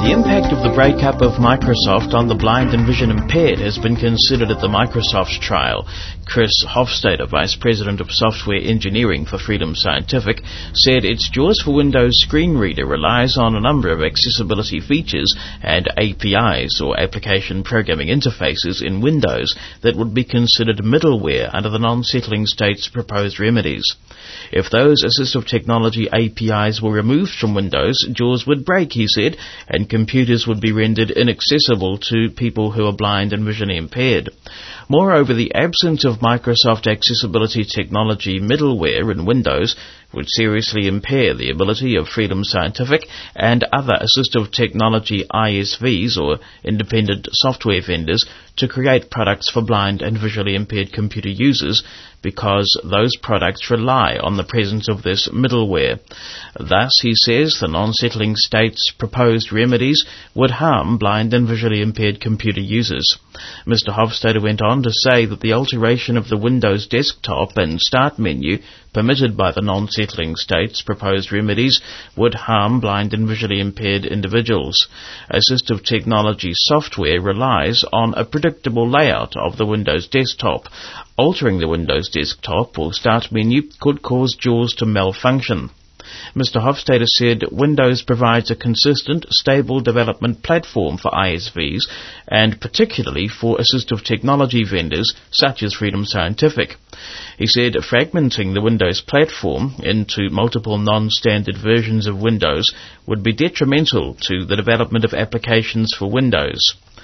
The impact of the breakup of Microsoft on the blind and vision impaired has been considered at the Microsoft trial. Chris Hofstadter, Vice President of Software Engineering for Freedom Scientific, said its JAWS for Windows screen reader relies on a number of accessibility features and APIs, or application programming interfaces, in Windows that would be considered middleware under the non-settling state's proposed remedies. If those assistive technology APIs were removed from Windows, JAWS would break, he said, and computers would be rendered inaccessible to people who are blind and visually impaired. Moreover, the absence of Microsoft accessibility technology middleware in Windows would seriously impair the ability of Freedom Scientific and other assistive technology ISVs, or independent software vendors, to create products for blind and visually impaired computer users, because those products rely on the presence of this middleware. Thus, he says, the non-settling state's proposed remedies would harm blind and visually impaired computer users. Mr. Hofstadter went on to say that the alteration of the Windows desktop and start menu permitted by the non-settling state's proposed remedies would harm blind and visually impaired individuals. Assistive technology software relies on a predictable layout of the Windows desktop. Altering the Windows desktop or start menu could cause JAWS to malfunction. Mr. Hofstadter said Windows provides a consistent, stable development platform for ISVs, and particularly for assistive technology vendors such as Freedom Scientific. He said fragmenting the Windows platform into multiple non-standard versions of Windows would be detrimental to the development of applications for Windows.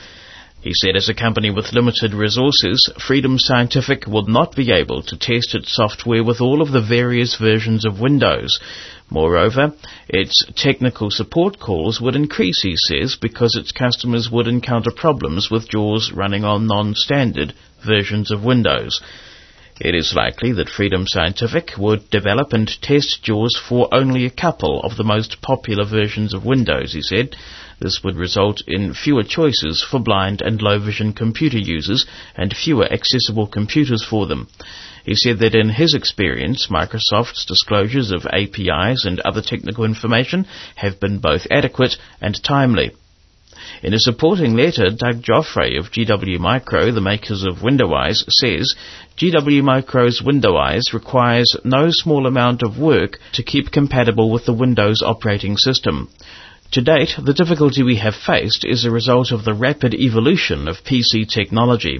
He said as a company with limited resources, Freedom Scientific would not be able to test its software with all of the various versions of Windows. Moreover, its technical support calls would increase, he says, because its customers would encounter problems with JAWS running on non-standard versions of Windows. It is likely that Freedom Scientific would develop and test JAWS for only a couple of the most popular versions of Windows, he said. This would result in fewer choices for blind and low-vision computer users and fewer accessible computers for them. He said that in his experience, Microsoft's disclosures of APIs and other technical information have been both adequate and timely. In a supporting letter, Doug Joffre of GW Micro, the makers of WindowEyes, says GW Micro's WindowEyes requires no small amount of work to keep compatible with the Windows operating system. To date, the difficulty we have faced is a result of the rapid evolution of PC technology.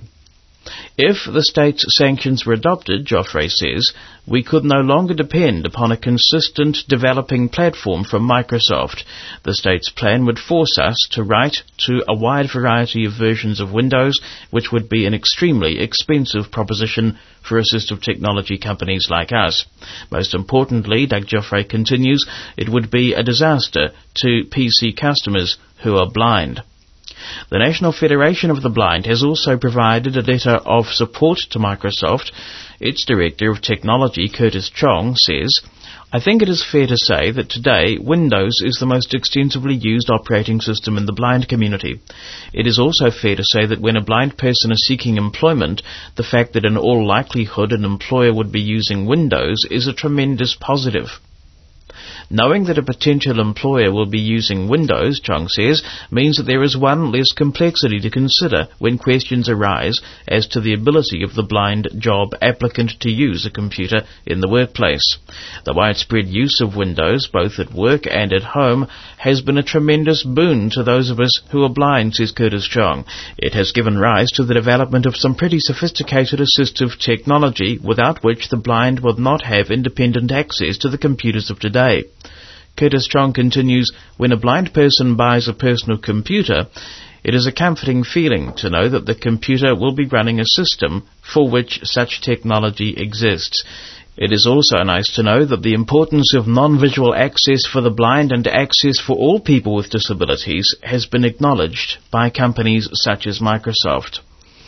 If the state's sanctions were adopted, Joffre says, we could no longer depend upon a consistent developing platform from Microsoft. The state's plan would force us to write to a wide variety of versions of Windows, which would be an extremely expensive proposition for assistive technology companies like us. Most importantly, Doug Joffre continues, it would be a disaster to PC customers who are blind. The National Federation of the Blind has also provided a letter of support to Microsoft. Its Director of Technology, Curtis Chong, says, I think it is fair to say that today Windows is the most extensively used operating system in the blind community. It is also fair to say that when a blind person is seeking employment, the fact that in all likelihood an employer would be using Windows is a tremendous positive. Knowing that a potential employer will be using Windows, Chong says, means that there is one less complexity to consider when questions arise as to the ability of the blind job applicant to use a computer in the workplace. The widespread use of Windows, both at work and at home, has been a tremendous boon to those of us who are blind, says Curtis Chong. It has given rise to the development of some pretty sophisticated assistive technology without which the blind would not have independent access to the computers of today. Curtis Chong continues, when a blind person buys a personal computer, it is a comforting feeling to know that the computer will be running a system for which such technology exists. It is also nice to know that the importance of non-visual access for the blind and access for all people with disabilities has been acknowledged by companies such as Microsoft.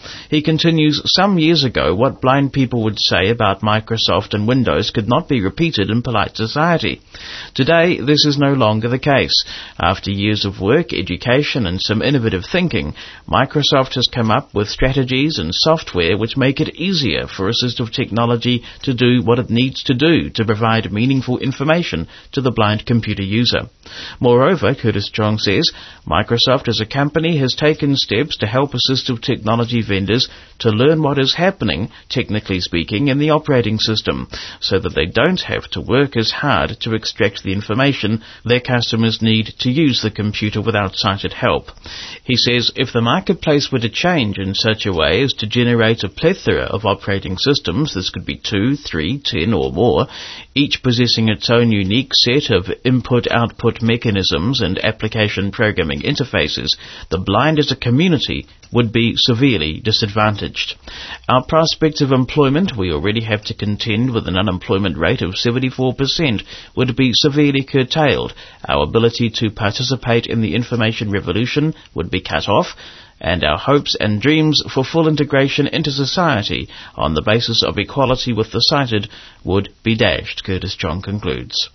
He continues, some years ago, what blind people would say about Microsoft and Windows could not be repeated in polite society. Today, this is no longer the case. After years of work, education, and some innovative thinking, Microsoft has come up with strategies and software which make it easier for assistive technology to do what it needs to do to provide meaningful information to the blind computer user. Moreover, Curtis Chong says, Microsoft as a company has taken steps to help assistive technology vendors to learn what is happening, technically speaking, in the operating system, so that they don't have to work as hard to extract the information their customers need to use the computer without sighted help. He says, if the marketplace were to change in such a way as to generate a plethora of operating systems, this could be 2, 3, 10 or more, each possessing its own unique set of input-output mechanisms and application programming interfaces, the blind as a community would be severely disadvantaged. Our prospects of employment, we already have to contend with an unemployment rate of 74%, would be severely curtailed. Our ability to participate in the information revolution would be cut off, and our hopes and dreams for full integration into society on the basis of equality with the sighted would be dashed, Curtis Chong concludes.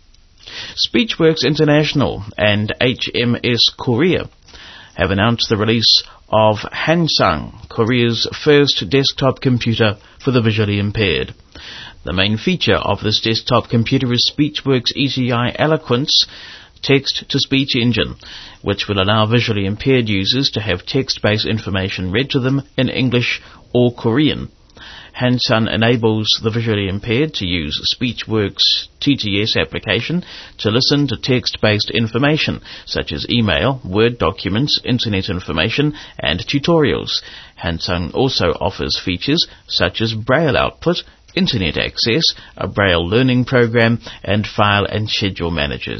Speechworks International and HMS Korea have announced the release of Hansang, Korea's first desktop computer for the visually impaired. The main feature of this desktop computer is Speechworks ETI Eloquence text-to-speech engine, which will allow visually impaired users to have text-based information read to them in English or Korean. Hansan enables the visually impaired to use Speechworks TTS application to listen to text-based information, such as email, Word documents, internet information, and tutorials. Hansan also offers features such as Braille output, internet access, a Braille learning program, and file and schedule managers.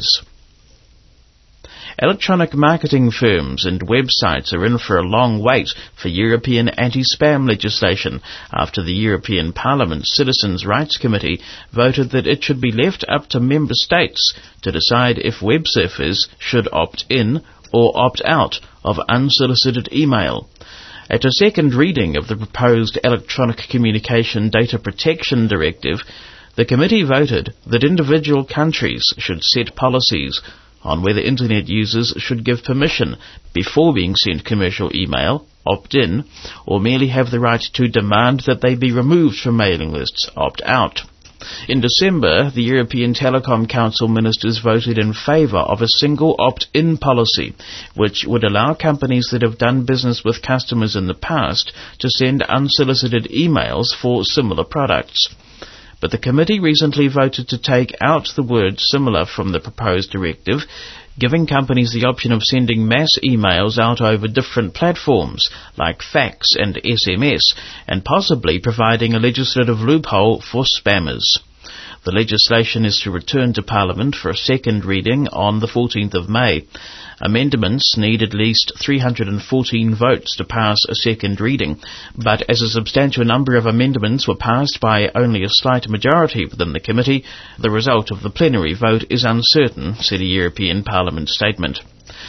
Electronic marketing firms and websites are in for a long wait for European anti-spam legislation after the European Parliament's Citizens' Rights Committee voted that it should be left up to member states to decide if web surfers should opt in or opt out of unsolicited email. At a second reading of the proposed Electronic Communication Data Protection Directive, the committee voted that individual countries should set policies on whether Internet users should give permission before being sent commercial email, opt in, or merely have the right to demand that they be removed from mailing lists, opt out. In December, the European Telecom Council ministers voted in favour of a single opt-in policy, which would allow companies that have done business with customers in the past to send unsolicited emails for similar products. But the committee recently voted to take out the word similar from the proposed directive, giving companies the option of sending mass emails out over different platforms, like fax and SMS, and possibly providing a legislative loophole for spammers. The legislation is to return to Parliament for a second reading on the 14th of May. Amendments need at least 314 votes to pass a second reading, but as a substantial number of amendments were passed by only a slight majority within the committee, the result of the plenary vote is uncertain, said a European Parliament statement.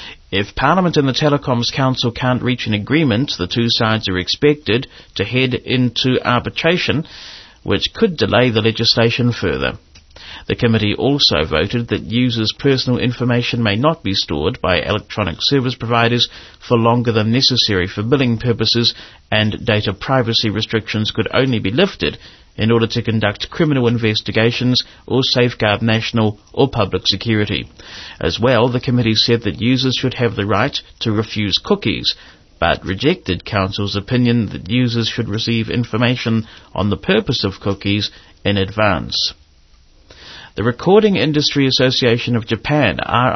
If Parliament and the Telecoms Council can't reach an agreement, the two sides are expected to head into arbitration, which could delay the legislation further. The committee also voted that users' personal information may not be stored by electronic service providers for longer than necessary for billing purposes, and data privacy restrictions could only be lifted in order to conduct criminal investigations or safeguard national or public security. As well, the committee said that users should have the right to refuse cookies, but rejected Council's opinion that users should receive information on the purpose of cookies in advance. The Recording Industry Association of Japan,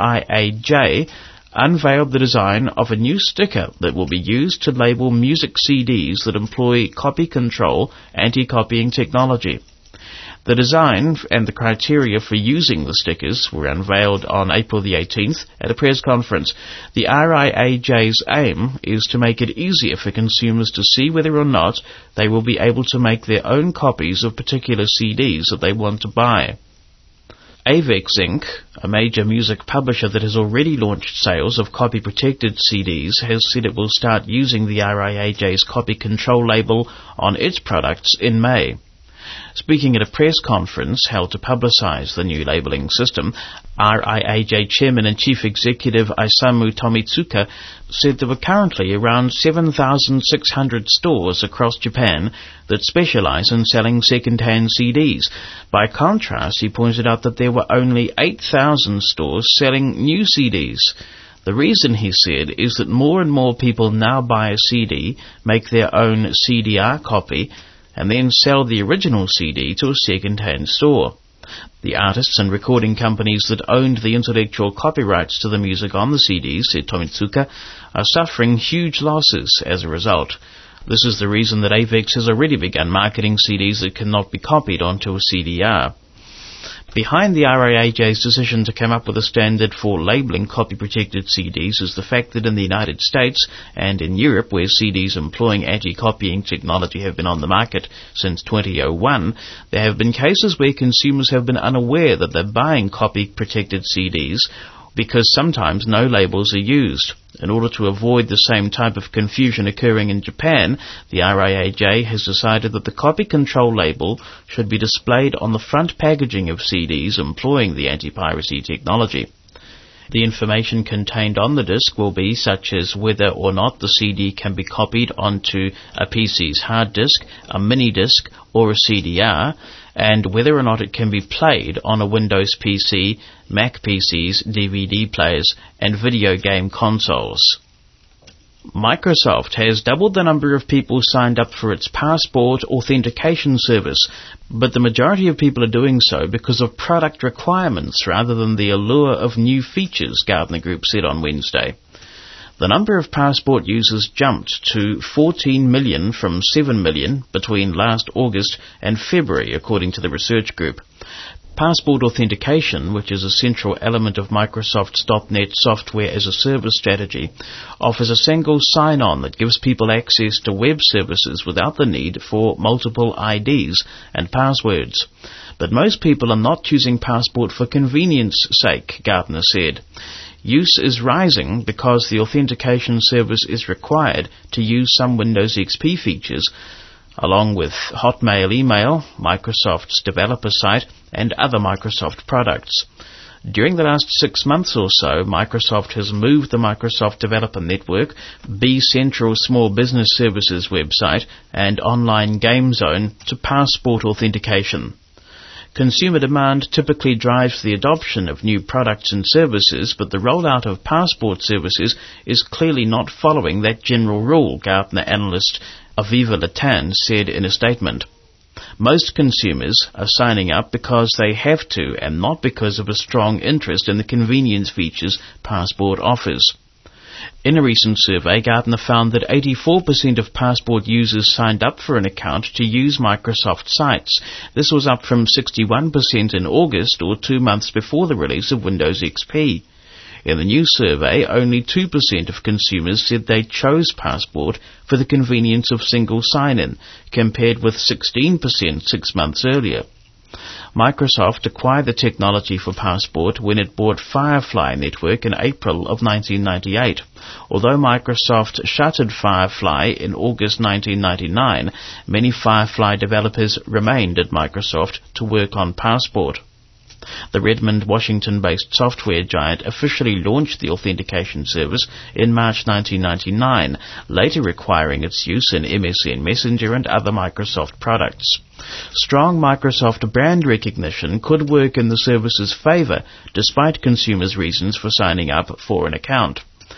RIAJ, unveiled the design of a new sticker that will be used to label music CDs that employ copy control anti-copying technology. The design and the criteria for using the stickers were unveiled on April the 18th at a press conference. The RIAJ's aim is to make it easier for consumers to see whether or not they will be able to make their own copies of particular CDs that they want to buy. Avex Inc., a major music publisher that has already launched sales of copy-protected CDs, has said it will start using the RIAJ's copy control label on its products in May. Speaking at a press conference held to publicise the new labelling system, RIAJ Chairman and Chief Executive Isamu Tomitsuka said there were currently around 7,600 stores across Japan that specialise in selling second-hand CDs. By contrast, he pointed out that there were only 8,000 stores selling new CDs. The reason, he said, is that more and more people now buy a CD, make their own CDR copy, and then sell the original CD to a second-hand store. The artists and recording companies that owned the intellectual copyrights to the music on the CDs, said Tomitsuka, are suffering huge losses as a result. This is the reason that Avex has already begun marketing CDs that cannot be copied onto a CDR. Behind the RIAJ's decision to come up with a standard for labelling copy-protected CDs is the fact that in the United States and in Europe, where CDs employing anti-copying technology have been on the market since 2001, there have been cases where consumers have been unaware that they're buying copy-protected CDs because sometimes no labels are used. In order to avoid the same type of confusion occurring in Japan, the RIAJ has decided that the copy control label should be displayed on the front packaging of CDs employing the anti-piracy technology. The information contained on the disc will be such as whether or not the CD can be copied onto a PC's hard disk, a mini disc, or a CDR, and whether or not it can be played on a Windows PC, Mac PCs, DVD players, and video game consoles. Microsoft has doubled the number of people signed up for its passport authentication service, but the majority of people are doing so because of product requirements rather than the allure of new features, Gartner Group said on Wednesday. The number of passport users jumped to 14 million from 7 million between last August and February, according to the research group. Passport authentication, which is a central element of Microsoft's .NET software as a service strategy, offers a single sign-on that gives people access to web services without the need for multiple IDs and passwords. But most people are not choosing Passport for convenience sake, Gartner said. Use is rising because the authentication service is required to use some Windows XP features, along with Hotmail email, Microsoft's developer site, and other Microsoft products. During the last 6 months or so, Microsoft has moved the Microsoft Developer Network, B-Central Small Business Services website, and Online Game Zone to Passport authentication. Consumer demand typically drives the adoption of new products and services, but the rollout of passport services is clearly not following that general rule, Gartner analyst Aviva Latan said in a statement. Most consumers are signing up because they have to and not because of a strong interest in the convenience features Passport offers. In a recent survey, Gartner found that 84% of Passport users signed up for an account to use Microsoft sites. This was up from 61% in August, or 2 months before the release of Windows XP. In the new survey, only 2% of consumers said they chose Passport for the convenience of single sign-in, compared with 16% 6 months earlier. Microsoft acquired the technology for Passport when it bought Firefly Network in April of 1998. Although Microsoft shuttered Firefly in August 1999, many Firefly developers remained at Microsoft to work on Passport. The Redmond, Washington-based software giant officially launched the authentication service in March 1999, later requiring its use in MSN Messenger and other Microsoft products. Strong Microsoft brand recognition could work in the service's favor, despite consumers' reasons for signing up for an account.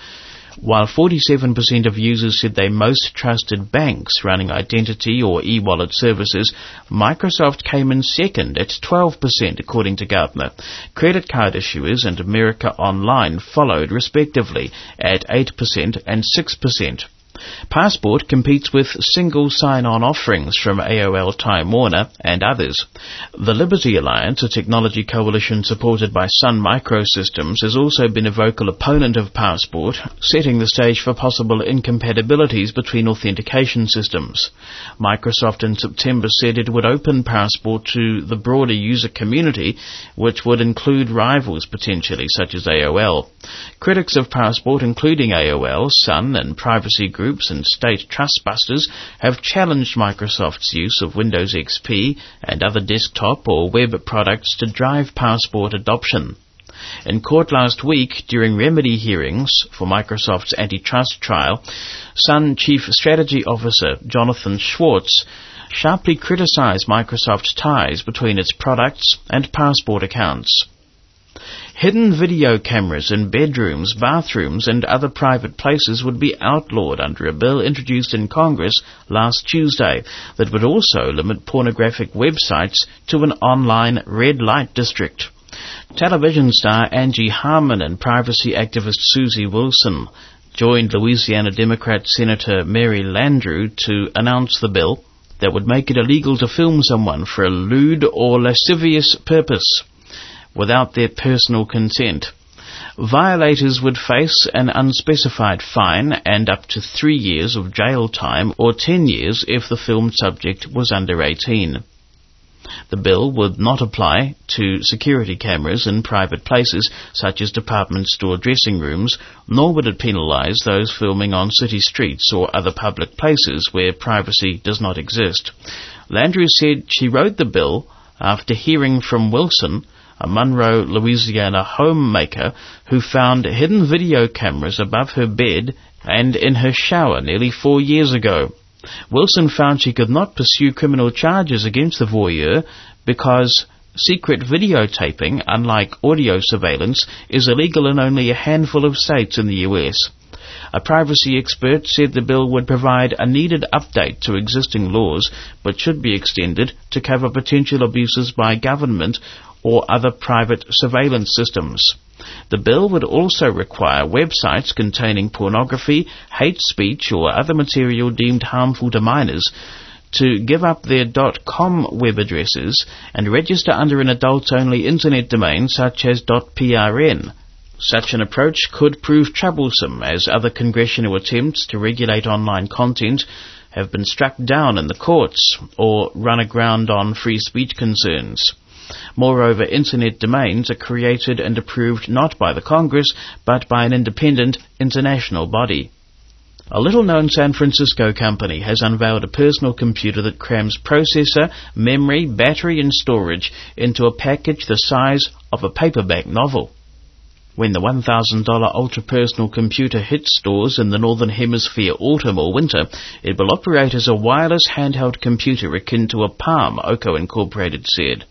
While 47% of users said they most trusted banks running identity or e-wallet services, Microsoft came in second at 12%, according to Gartner. Credit card issuers and America Online followed respectively at 8% and 6%. Passport competes with single sign-on offerings from AOL Time Warner and others. The Liberty Alliance, a technology coalition supported by Sun Microsystems, has also been a vocal opponent of Passport, setting the stage for possible incompatibilities between authentication systems. Microsoft in September said it would open Passport to the broader user community, which would include rivals potentially, such as AOL. Critics of Passport, including AOL, Sun, and privacy groups and state trustbusters, have challenged Microsoft's use of Windows XP and other desktop or web products to drive Passport adoption. In court last week, during remedy hearings for Microsoft's antitrust trial, Sun Chief Strategy Officer Jonathan Schwartz sharply criticized Microsoft's ties between its products and Passport accounts. Hidden video cameras in bedrooms, bathrooms, and other private places would be outlawed under a bill introduced in Congress last Tuesday that would also limit pornographic websites to an online red light district. Television star Angie Harmon and privacy activist Susie Wilson joined Louisiana Democrat Senator Mary Landrieu to announce the bill that would make it illegal to film someone for a lewd or lascivious purpose without their personal consent. Violators would face an unspecified fine and up to 3 years of jail time or 10 years if the filmed subject was under 18. The bill would not apply to security cameras in private places such as department store dressing rooms, nor would it penalize those filming on city streets or other public places where privacy does not exist. Landrieu said she wrote the bill after hearing from Wilson, a Monroe, Louisiana homemaker who found hidden video cameras above her bed and in her shower nearly 4 years ago. Wilson found she could not pursue criminal charges against the voyeur because secret videotaping, unlike audio surveillance, is illegal in only a handful of states in the U.S. A privacy expert said the bill would provide a needed update to existing laws, but should be extended to cover potential abuses by government or other private surveillance systems. The bill would also require websites containing pornography, hate speech, or other material deemed harmful to minors to give up their .com web addresses and register under an adults-only internet domain such as .prn. Such an approach could prove troublesome, as other congressional attempts to regulate online content have been struck down in the courts or run aground on free speech concerns. Moreover, internet domains are created and approved not by the Congress, but by an independent international body. A little-known San Francisco company has unveiled a personal computer that crams processor, memory, battery and storage into a package the size of a paperback novel. When the $1,000 ultra-personal computer hits stores in the Northern Hemisphere autumn or winter, it will operate as a wireless handheld computer akin to a Palm, Oco Incorporated said.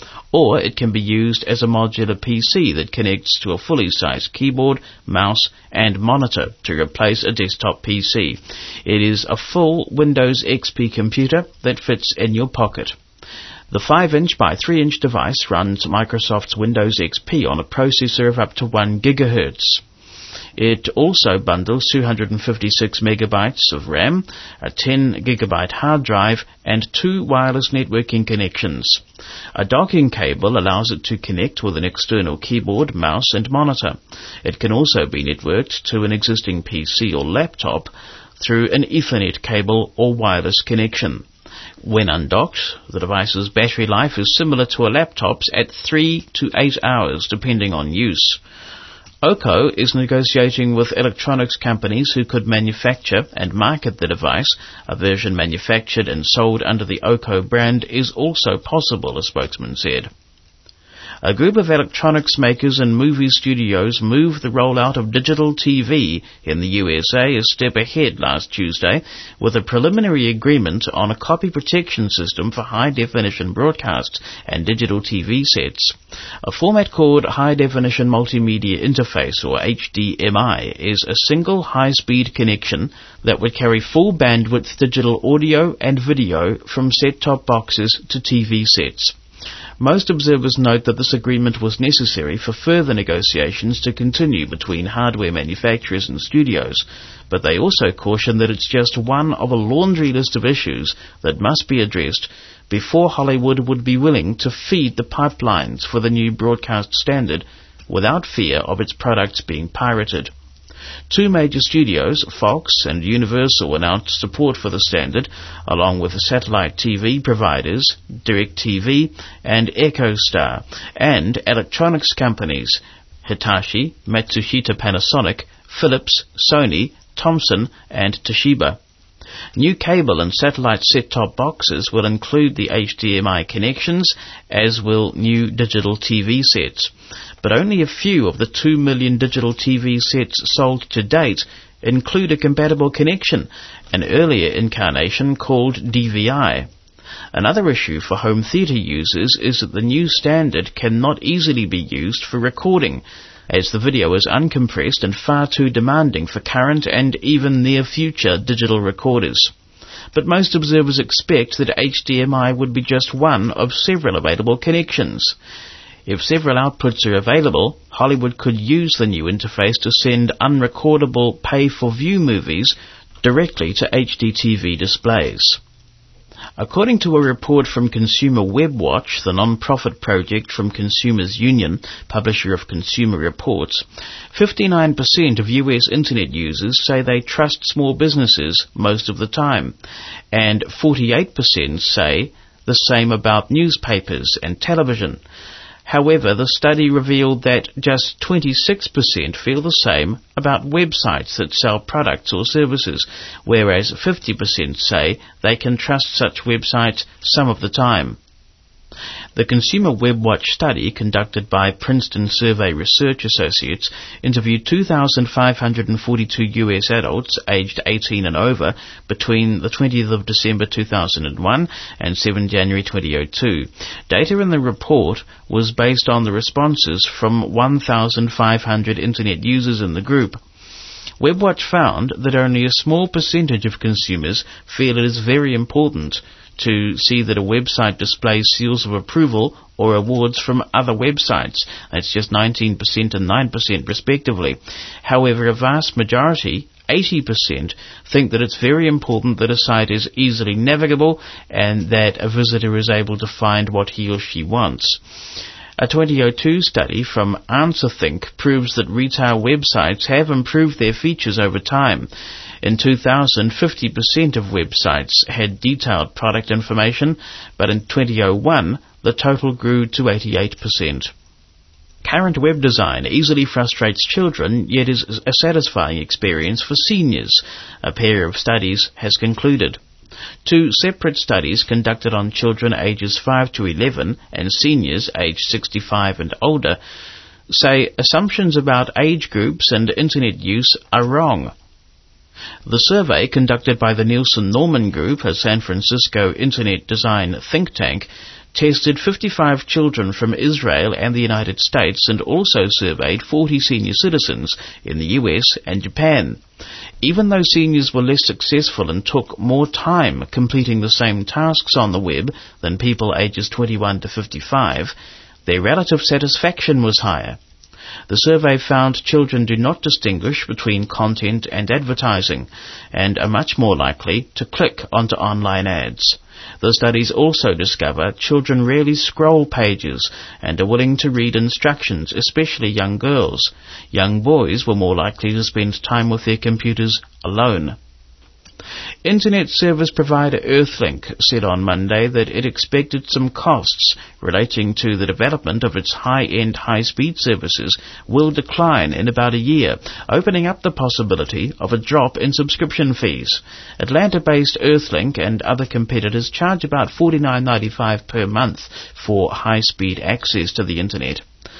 Or it can be used as a modular PC that connects to a fully sized keyboard, mouse and monitor to replace a desktop PC. It is a full Windows XP computer that fits in your pocket. The 5-inch by 3-inch device runs Microsoft's Windows XP on a processor of up to 1 GHz. It also bundles 256 megabytes of RAM, a 10 gigabyte hard drive, and 2 wireless networking connections. A docking cable allows it to connect with an external keyboard, mouse, and monitor. It can also be networked to an existing PC or laptop through an Ethernet cable or wireless connection. When undocked, the device's battery life is similar to a laptop's at 3 to 8 hours, depending on use. Oco is negotiating with electronics companies who could manufacture and market the device. A version manufactured and sold under the Oco brand is also possible, a spokesman said. A group of electronics makers and movie studios moved the rollout of digital TV in the USA a step ahead last Tuesday with a preliminary agreement on a copy protection system for high-definition broadcasts and digital TV sets. A format called High Definition Multimedia Interface, or HDMI, is a single high-speed connection that would carry full bandwidth digital audio and video from set-top boxes to TV sets. Most observers note that this agreement was necessary for further negotiations to continue between hardware manufacturers and studios, but they also caution that it's just one of a laundry list of issues that must be addressed before Hollywood would be willing to feed the pipelines for the new broadcast standard without fear of its products being pirated. Two major studios, Fox and Universal, announced support for the standard, along with the satellite TV providers DirecTV and EchoStar, and electronics companies Hitachi, Matsushita Panasonic, Philips, Sony, Thomson and Toshiba. New cable and satellite set-top boxes will include the HDMI connections, as will new digital TV sets. But only a few of the 2 million digital TV sets sold to date include a compatible connection, an earlier incarnation called DVI. Another issue for home theatre users is that the new standard cannot easily be used for recording, as the video is uncompressed and far too demanding for current and even near-future digital recorders. But most observers expect that HDMI would be just one of several available connections. If several outputs are available, Hollywood could use the new interface to send unrecordable pay-for-view movies directly to HDTV displays. According to a report from Consumer WebWatch, the non-profit project from Consumers Union, publisher of Consumer Reports, 59% of US Internet users say they trust small businesses most of the time, and 48% say the same about newspapers and television. However, the study revealed that just 26% feel the same about websites that sell products or services, whereas 50% say they can trust such websites some of the time. The Consumer WebWatch study, conducted by Princeton Survey Research Associates, interviewed 2,542 US adults aged 18 and over between the 20th of December 2001 and 7 January 2002. Data in the report was based on the responses from 1,500 Internet users in the group. WebWatch found that only a small percentage of consumers feel it is very important to see that a website displays seals of approval or awards from other websites. That's just 19% and 9% respectively. However, a vast majority, 80%, think that it's very important that a site is easily navigable and that a visitor is able to find what he or she wants. A 2002 study from AnswerThink proves that retail websites have improved their features over time. In 2000, 50% of websites had detailed product information, but in 2001, the total grew to 88%. Current web design easily frustrates children, yet is a satisfying experience for seniors, a pair of studies has concluded. Two separate studies conducted on children ages 5 to 11 and seniors aged 65 and older say assumptions about age groups and Internet use are wrong. The survey, conducted by the Nielsen Norman Group, a San Francisco Internet design think tank, tested 55 children from Israel and the United States and also surveyed 40 senior citizens in the US and Japan. Even though seniors were less successful and took more time completing the same tasks on the web than people ages 21 to 55, their relative satisfaction was higher. The survey found children do not distinguish between content and advertising and are much more likely to click onto online ads. The studies also discover children rarely scroll pages and are willing to read instructions, especially young girls. Young boys were more likely to spend time with their computers alone. Internet service provider Earthlink said on Monday that it expected some costs relating to the development of its high-end high-speed services will decline in about a year, opening up the possibility of a drop in subscription fees. Atlanta-based Earthlink and other competitors charge about $49.95 per month for high-speed access to the Internet.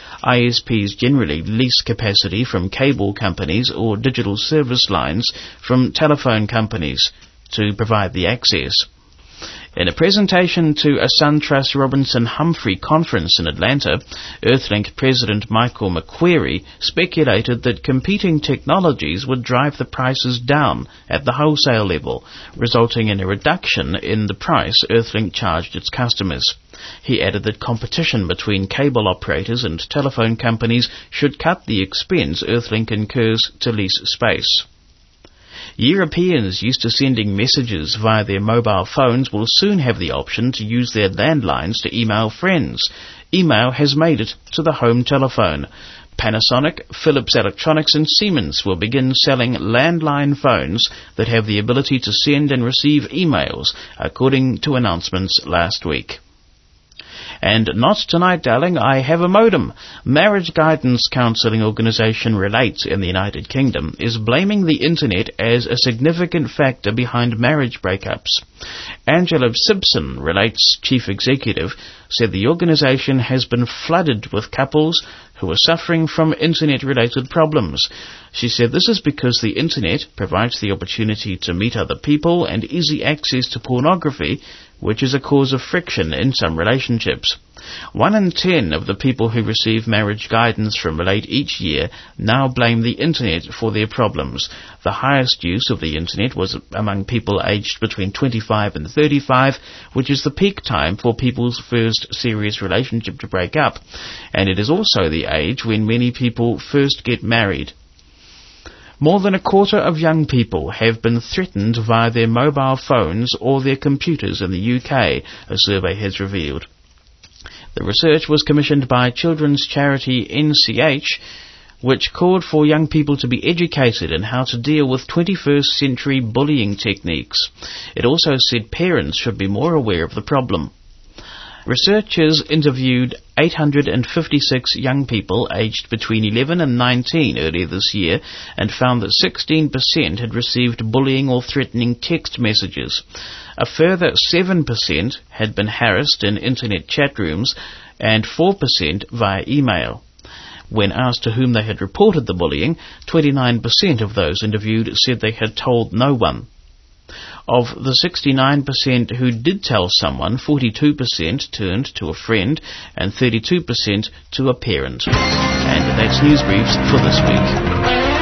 ISPs generally lease capacity from cable companies or digital service lines from telephone companies to provide the access. In a presentation to a SunTrust Robinson Humphrey conference in Atlanta, Earthlink President Michael McQuarrie speculated that competing technologies would drive the prices down at the wholesale level, resulting in a reduction in the price Earthlink charged its customers. He added that competition between cable operators and telephone companies should cut the expense Earthlink incurs to lease space. Europeans used to sending messages via their mobile phones will soon have the option to use their landlines to email friends. Email has made it to the home telephone. Panasonic, Philips Electronics and Siemens will begin selling landline phones that have the ability to send and receive emails, according to announcements last week. And not tonight, darling, I have a modem. Marriage guidance counselling organisation Relate in the United Kingdom is blaming the internet as a significant factor behind marriage breakups. Angela Simpson, Relate's chief executive, said the organisation has been flooded with couples who are suffering from internet-related problems. She said this is because the internet provides the opportunity to meet other people and easy access to pornography, which is a cause of friction in some relationships. 1 in 10 of the people who receive marriage guidance from Relate each year now blame the internet for their problems. The highest use of the internet was among people aged between 25 and 35, which is the peak time for people's first serious relationship to break up. And it is also the age when many people first get married. More than a quarter of young people have been threatened via their mobile phones or their computers in the UK, a survey has revealed. The research was commissioned by children's charity NCH, which called for young people to be educated in how to deal with 21st century bullying techniques. It also said parents should be more aware of the problem. Researchers interviewed 856 young people aged between 11 and 19 earlier this year and found that 16% had received bullying or threatening text messages. A further 7% had been harassed in internet chat rooms and 4% via email. When asked to whom they had reported the bullying, 29% of those interviewed said they had told no one. Of the 69% who did tell someone, 42% turned to a friend and 32% to a parent. And that's News Briefs for this week.